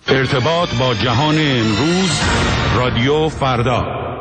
ارتباط با جهان امروز، رادیو فردا.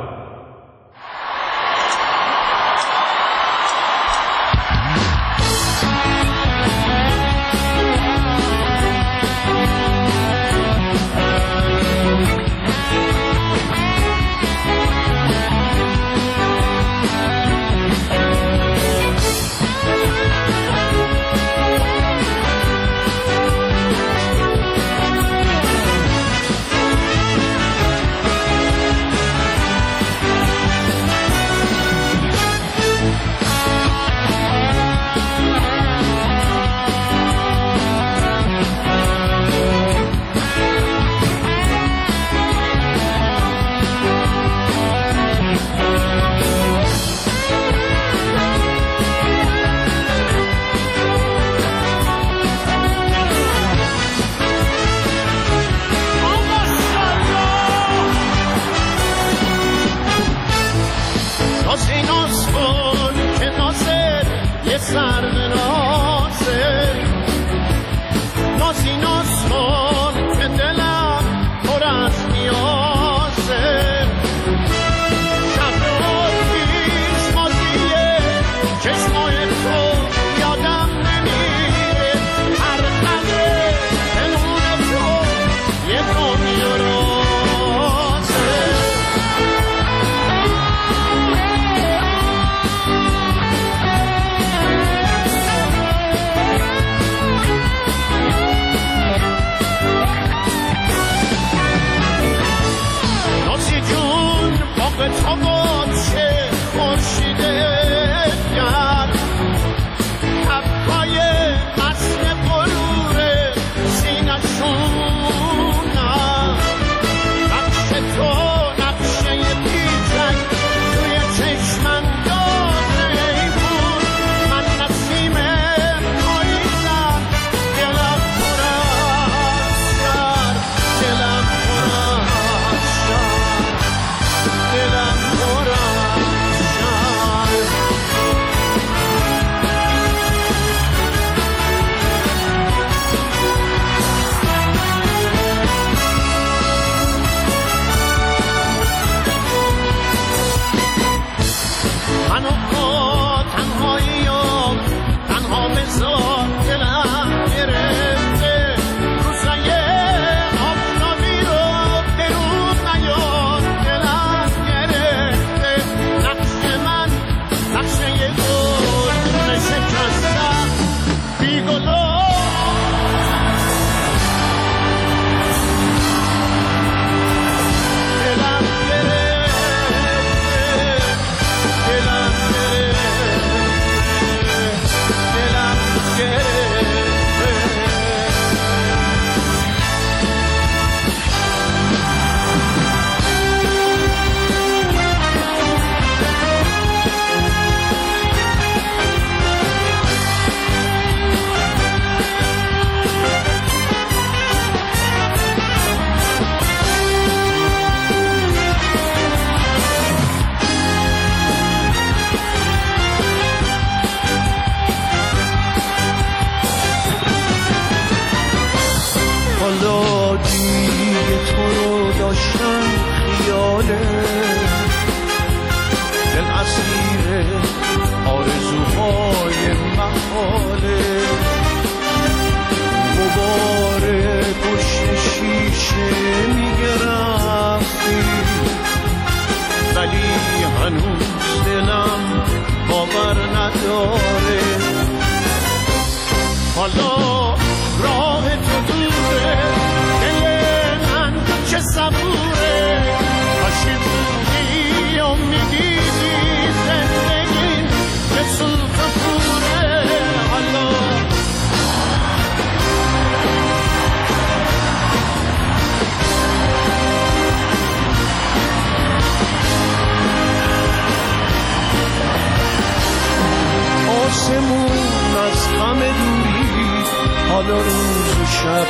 حالا روز و شب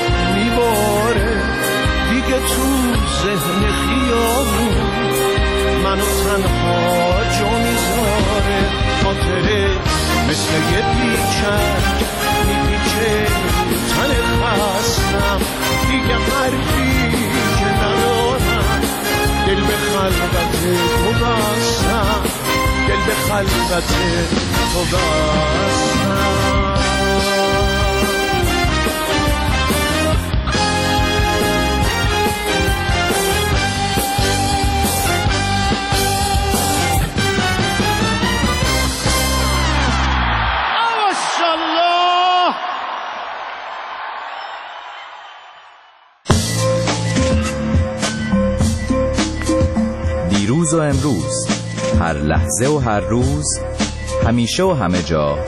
میباره دیگه تو ذهن خیابون منو تنها جا میذاره. خاطره مثل یه پیچک میپیچه تن خستم دیگه حرفی البته تو بستم. دیروز و امروز، هر لحظه و هر روز، همیشه و همه جا،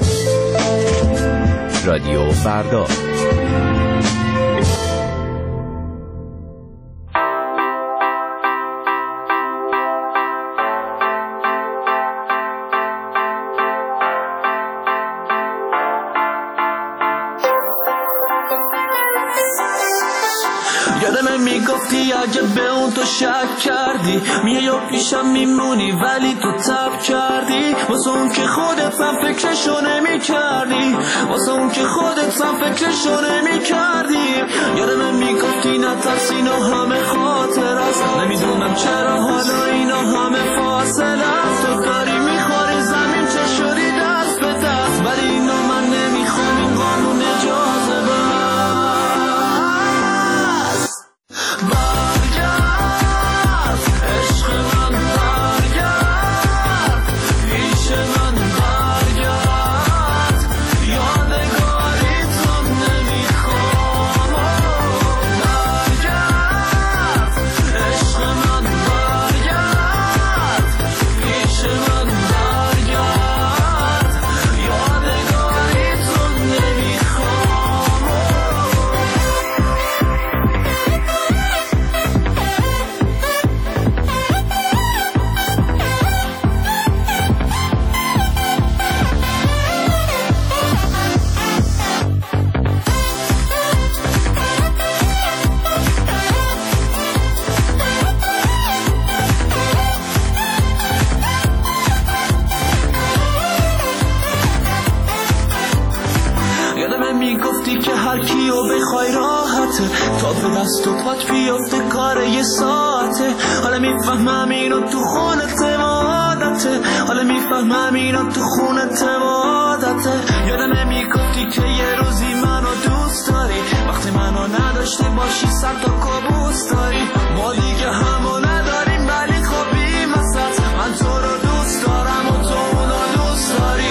رادیو فردا. یادم میگفتی اگه به اون تو شک کردی میای و پیشم میمونی ولی تو تب کردی، واسه اون که خودت هم فکرشو نمی کردی، واسه اون که خودت هم فکرشو نمی کردی. یادم میگفتی نترس اینا همه خاطر است، نمیدونم چرا حالا اینا همه فاصله است. تو داری میخوری زمین چه شدی دست به دست، ولی اینا من نمیخوام، این قانون اجازه بست. تا به دست و پات بیافته کار یه ساعته، حالا میفهمم اینا تو خونت عادته، حالا میفهمم اینا تو خونت عادته. یادم میگفتی که یه روزی منو دوست داری، وقتی منو نداشته باشی سر تا کابوس داری. ما دیگه همو نداریم ولی خوبیم وسط، من تو رو دوست دارم و تو اونو دوست داری.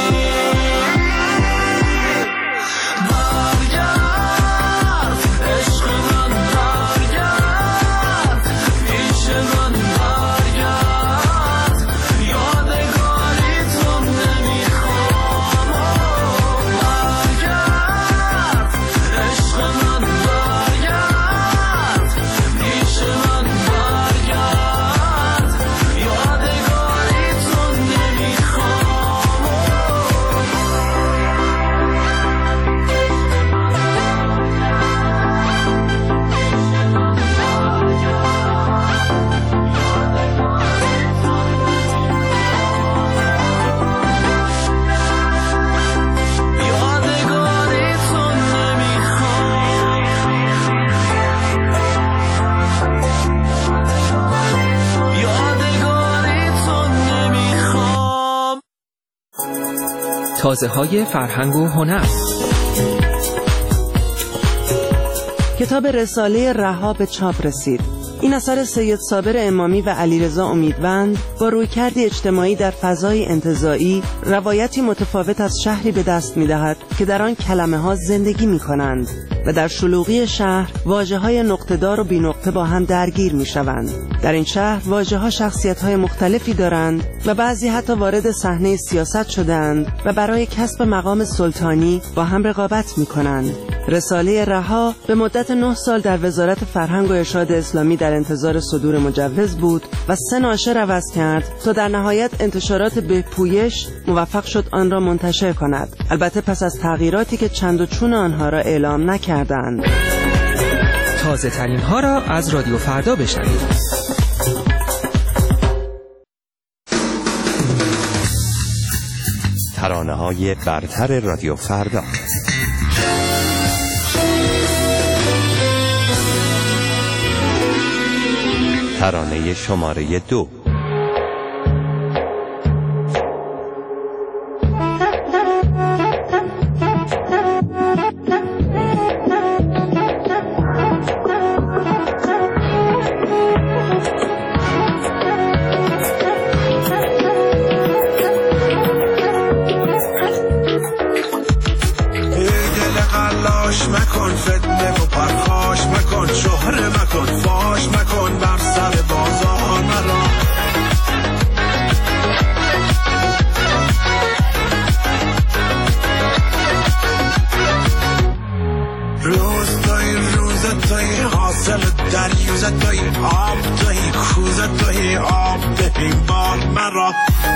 تازه‌های فرهنگ و هنر. کتاب رساله رها به چاپ رسید. این اثر سید صابر امامی و علیرضا امیدوند با رویکرد اجتماعی در فضای انتزاعی روایتی متفاوت از شهری به دست می‌دهد که در آن کلمه‌ها زندگی می‌کنند و در شلوغی شهر واژه‌های نقطه‌دار و بی‌نقطه با هم درگیر می‌شوند. در این شهر واژه‌ها شخصیت‌های مختلفی دارند و بعضی حتی وارد صحنه سیاست شدند و برای کسب مقام سلطانی با هم رقابت می‌کنند. رساله رها به مدت 9 سال در وزارت فرهنگ و ارشاد اسلامی در انتظار صدور مجوز بود و 3 ناشر عوض کرد تا در نهایت انتشارات به پویش موفق شد آن را منتشر کند، البته پس از تغییراتی که چند و چون آنها را اعلام نکردند. تازه ترین ها را از رادیو فردا بشنوید. ترانه‌های برتر رادیو فردا. ترانه شماره 2. سل دریوزه توی آب توی کوزه توی آب توی بار مرا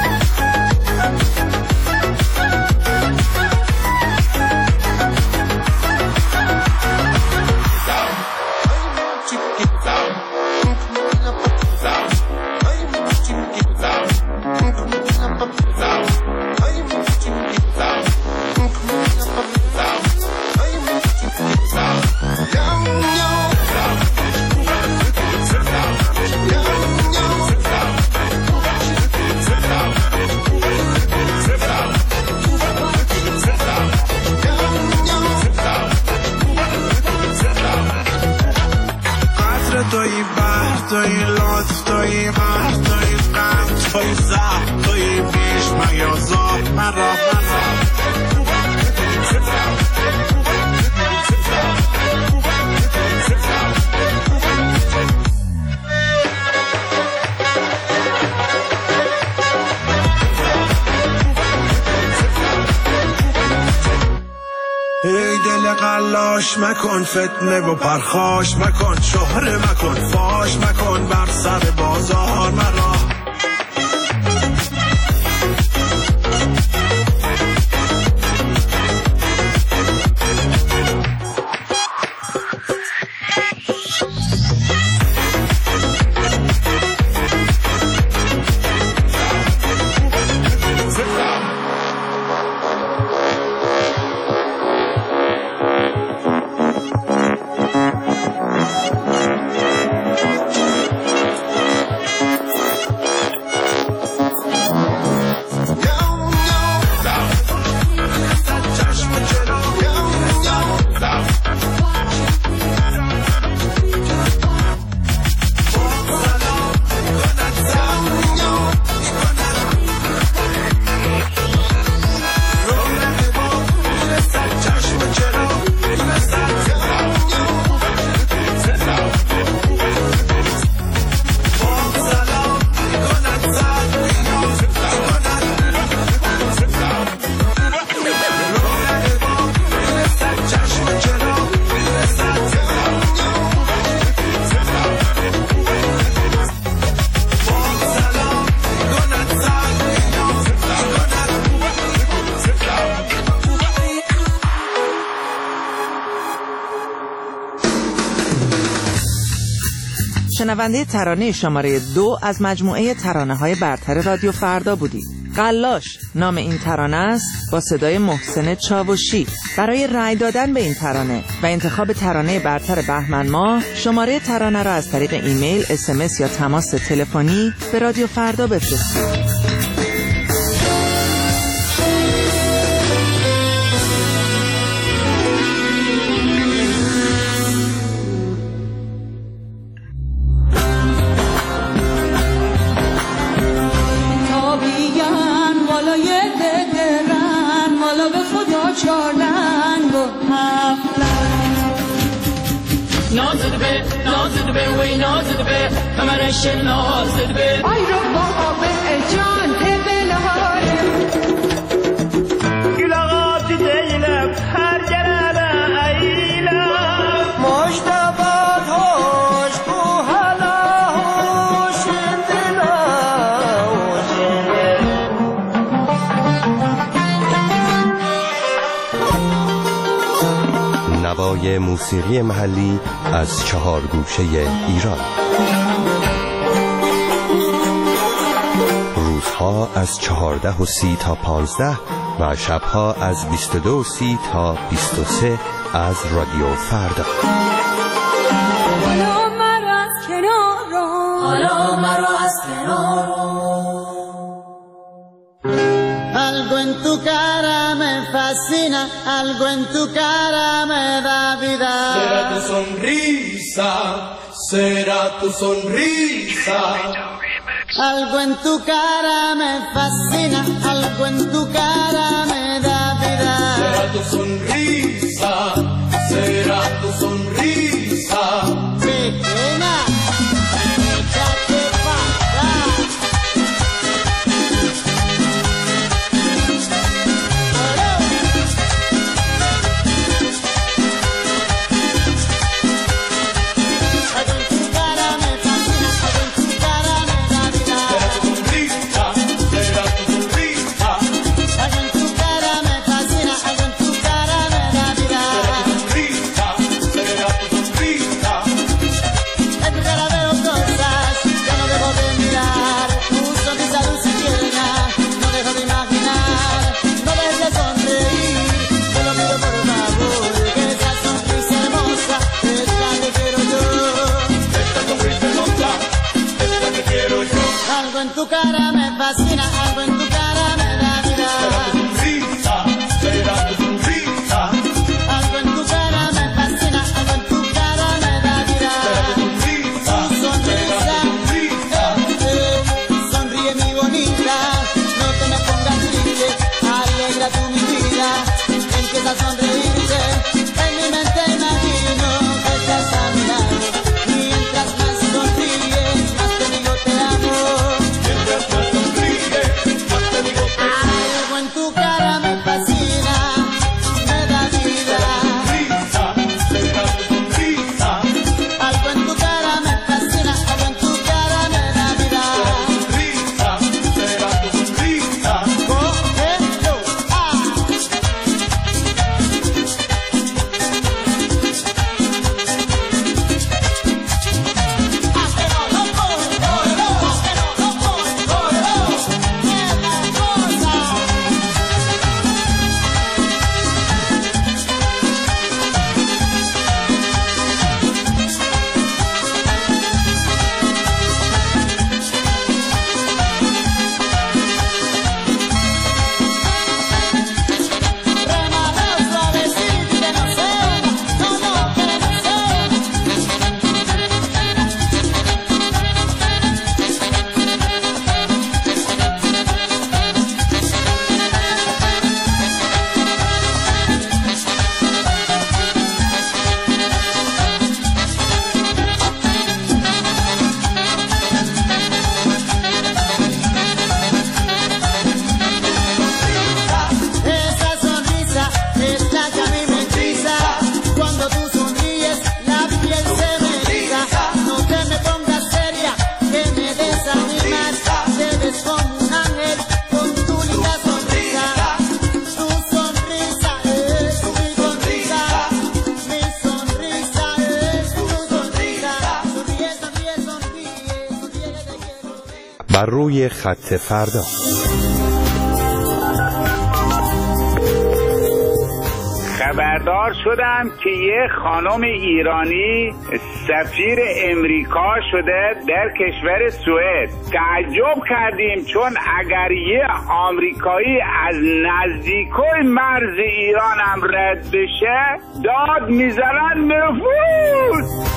توی بحر توی لطف توی غر توی غم توی زهر توی بیش میازار مرا ای دل قلاش مکن فتنه و پرخاش مکن شهره مکن فاش مکن بر سر بازار مرا شنونده ترانه شماره 2 از مجموعه ترانه‌های برتر رادیو فردا بودید. قلاش نام این ترانه است با صدای محسن چاوشی. برای رأی دادن به این ترانه و انتخاب ترانه برتر بهمن ماه شماره ترانه را از طریق ایمیل، SMS یا تماس تلفنی به رادیو فردا بفرستید. نازد به وی نازد به کمرش نازد به ای رو بابا به جان بلاره گلاغات دیلم هر جرابه ایلم مشتبات هوش کو حالا هوش دلا نوای موسیقی محلی از 4 گوشه ایران. روزها از 14:30 تا 15 و شبها از 22:30 تا 23 از رادیو فردا. حالا مرا از کنار حالا مرا از کنار Algo en tu cara me fascina, algo en tu cara me da vida. Será tu sonrisa, será tu sonrisa. Algo en tu cara me fascina, algo en tu cara me da vida. Será tu sonrisa, será tu sonrisa. Pequeña, échate pa' acá. Algo en tu cara me fascina, algo en tu cara me da vida. Algo en tu cara me fascina, algo en tu cara me da vida. Tu sonrisa, sonríe mi bonita, no te me pongas triste, alegra tu mi vida, empieza a sonreírte, en mi mente imagino que estás a mi lado, mientras más sonríes, más te digo te amo. Mientras más sonríes, más te digo te amo. Algo en tu cara me fascina, me da vida. Algo en tu cara me fascina, algo en tu cara me da vida. بر روی خط فردا. خبردار شدم که یه خانم ایرانی سفیر امریکا شده در کشور سوئد. تعجب کردیم چون اگر یه آمریکایی از نزدیکای مرز ایران هم رد بشه داد میزنن نفوذ.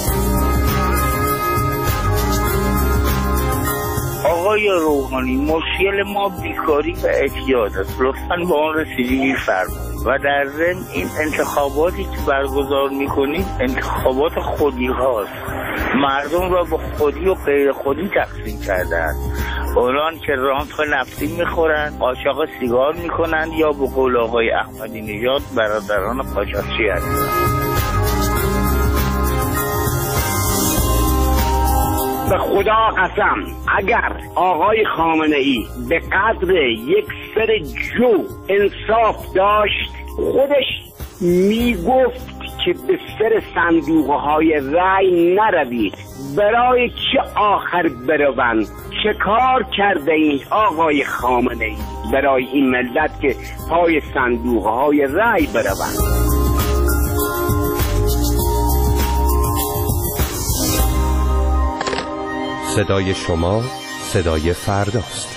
آقای روحانی، مشکل ما بیکاری و اعتیاد است. لطفاً با آن رسیدگی فرمایید. و در ضمن این انتخاباتی که برگزار میکنید انتخابات خودی هاست. مردم را به خودی و غیر خودی تقسیم کردند. اونان که رانت نفتی میخورند، عاشق سیگار میکنند یا به قول آقای احمدی نژاد برادران قاچاقچی هستند. به خدا قسم اگر آقای خامنه ای به قدر یک سر جو انصاف داشت خودش میگفت که به سر صندوقهای رأی نروید. برای چه آخر بروند؟ چه کار کرده این آقای خامنه ای برای این ملت که پای صندوقهای رأی بروند؟ صدای شما صدای فرداست.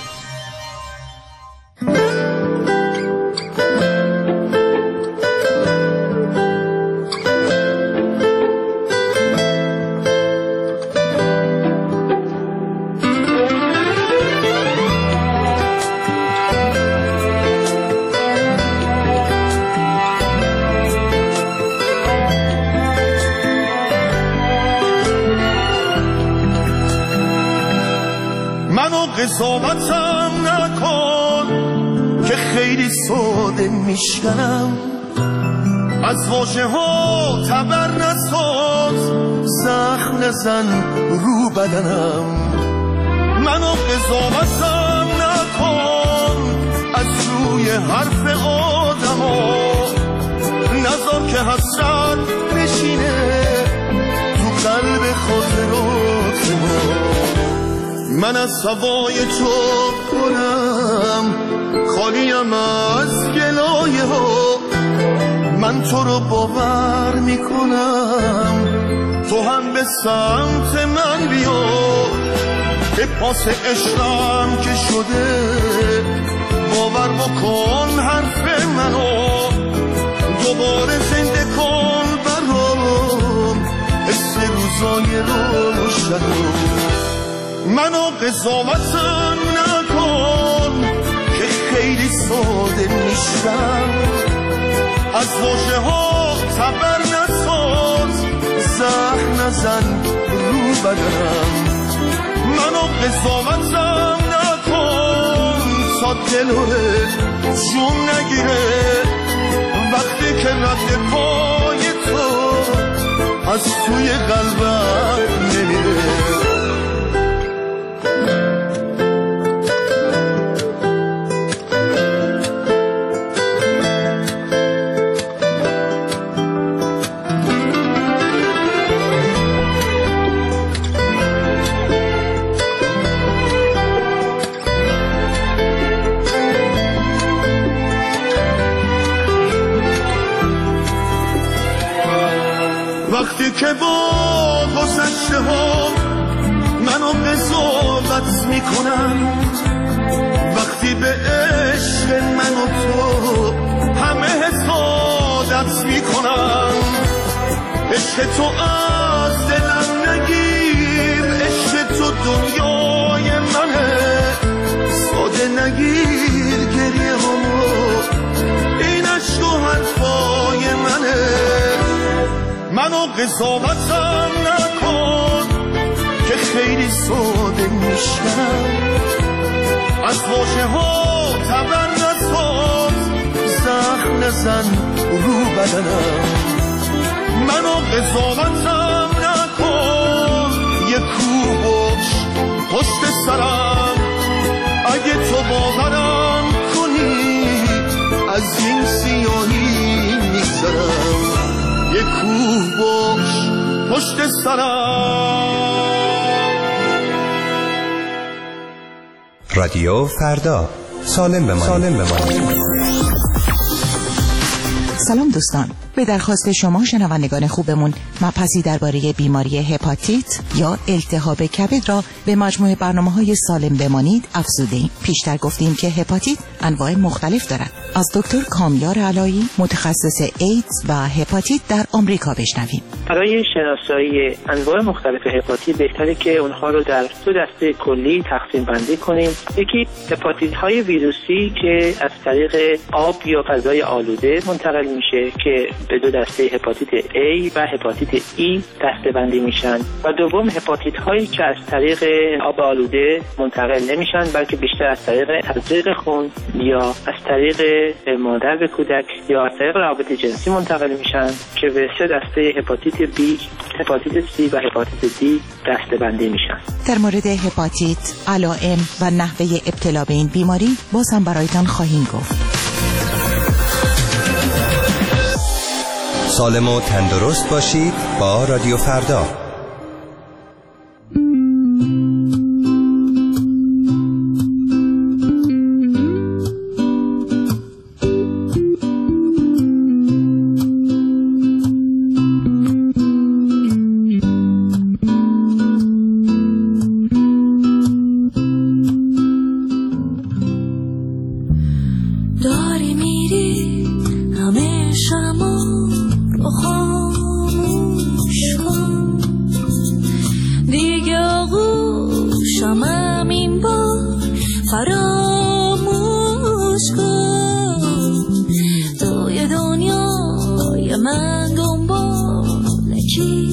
قضاوتم نکن که خیلی ساده میشکنم، از واژه ها تبر نساز، زخم نزن رو بدنم. منو قضاوتم نکن از روی حرف آدم ها، نذار که حسرت نشینه تو قلب خاطرات ما. من از هوای تو کنم خالیم از گلایه ها، من تو رو باور میکنم تو هم به سمت من بیا. به پاس عشقم که شده. باور بکن حرف منو، دوباره زنده کن برام حس روزای روشنو. منو قضاوتم نکن که خیلی ساده میشم، از واژه ها تبر نساز، زهر نزن رو بدنم. منو قضاوتم نکن تا دلت جون نگیره، وقتی که رد پای تو از توی قلبم نمیره. وقتی که با گذشته ها منو قضاوت میکنم، وقتی به عشق من و تو همه حسادت میکنم، عشق تو از دلم نگیر، عشق تو دنیای منه، ساده نگیر گریه همو، این عشق و حرفای منه. منو قضاوتم نکن که خیلی ساده میشم، از واژه ها تبر نساز، زخم نزن رو بدنم. منو قضاوتم نکن، یه کوبش پشت سرم، اگه تو باورم کنی از این سیاهی میگذرم. یه کوه باش پشت سرم. رادیو فردا، سالم بمانید. سلام دوستان، به درخواست شما شنوندگان خوبمون مبحثی درباره بیماری هپاتیت یا التهاب کبد را به مجموعه برنامه‌های سالم بمانید افزوده‌ایم. پیشتر گفتیم که هپاتیت انواع مختلف دارد. از دکتر کامیار علایی متخصص ایدز و هپاتیت در آمریکا بشنویم. برای شناسایی انواع مختلف هپاتیت بهتره که اونها رو در دو دسته کلی تقسیم بندی کنیم. یکی هپاتیت های ویروسی که از طریق آب یا فضای آلوده منتقل میشه که به دو دسته هپاتیت A و هپاتیت E دسته بندی میشن، و دوم هپاتیت هایی که از طریق آب آلوده منتقل نمیشن بلکه بیشتر از طریق تزریق خون یا از طریق مادر به کودک یا از طریق روابط جنسی منتقل میشن که به سه دسته هپاتیت B، هپاتیت C و هپاتیت D دسته بندی میشن. در مورد هپاتیت، علائم و نحوه ابتلا به این بیماری باز هم برایتان خواهیم گفت. سالم و تندرست باشید با رادیو فردا. داری میری همه شما رو خاموش کن، دیگه آغوشم این بار فراموش کن. توی دنیای من دنبال کی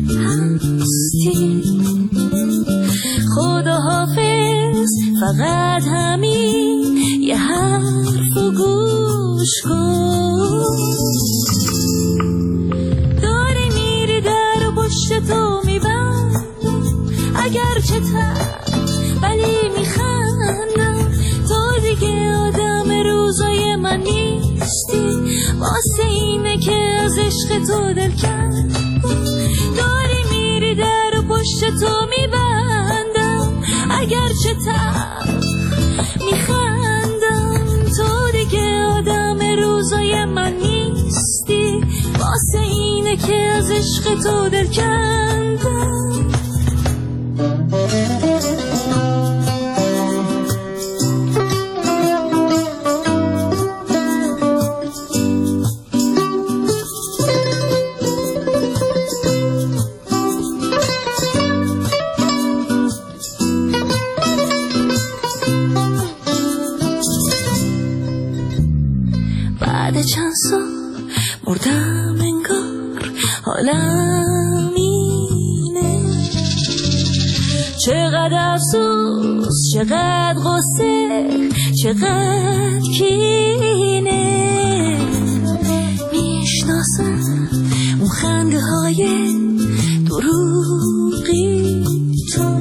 هستی؟ خدا حافظ، فقط همین یه حرف و گوش کن. داری میری در و پشت تو میبندم، اگرچه ولی میخندم. تو دیگه آدم روزای من نیستی، واسه اینه که از عشق تو دل کردم. داری میری در و پشت تو میبندم، اگرچه میخندم. تو دیگه آدم روزای من نیستی، واسه اینه که از عشق تو دل کندم. چقدر افسوس، چقدر غصه، چقدر کینه. میشناسم اون خنده های دروغی تو،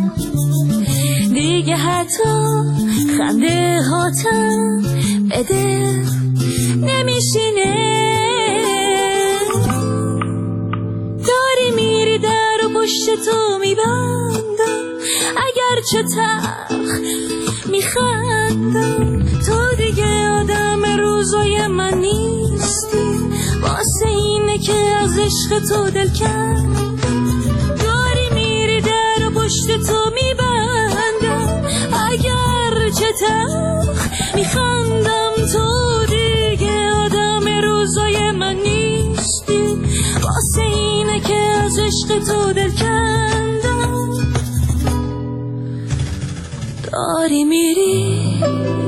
دیگه حتی خنده هاتم به دل نمیشینه. داری میری در و پشت تو میبندم، اگر چه تلخ میخندم. تو دیگه آدم روزای من نیستی، واسه اینه که از عشق تو دل کردم. داری میری در و پشت تو میبندم، اگر چه تلخ میخندم. تو دیگه آدم روزای من نیستی، واسه اینه که از عشق تو دل کندم. داری میری